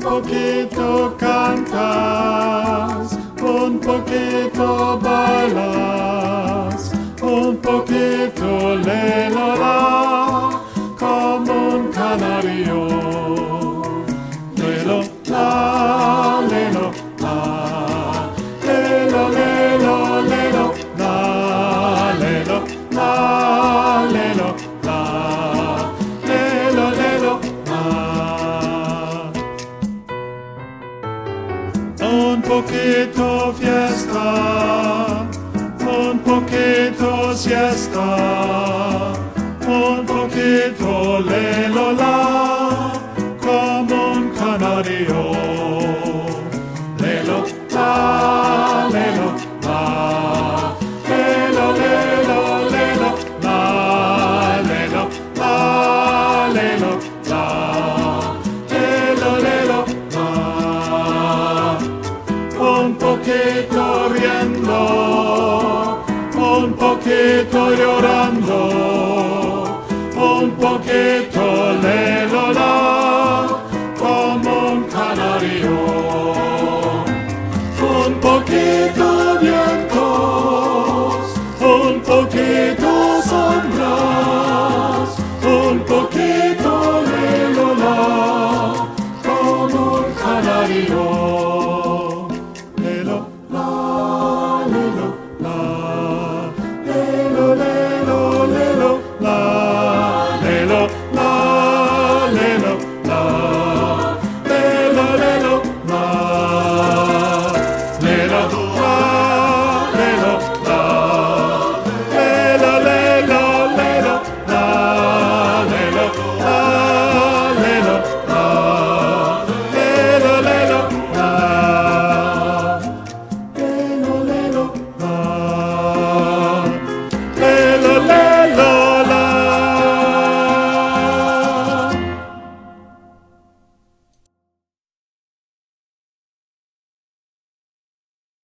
poquito cantas, un poquito bailas, un poquito le-lo-la, como un canario. Le-lo-la, le-lo-la, le-lo, le-lo, le-lo-la, le-lo-la, le-lo-la, le-lo, le-lo-la. Un poquito fiesta, un poquito siesta, un poquito le-lo-la.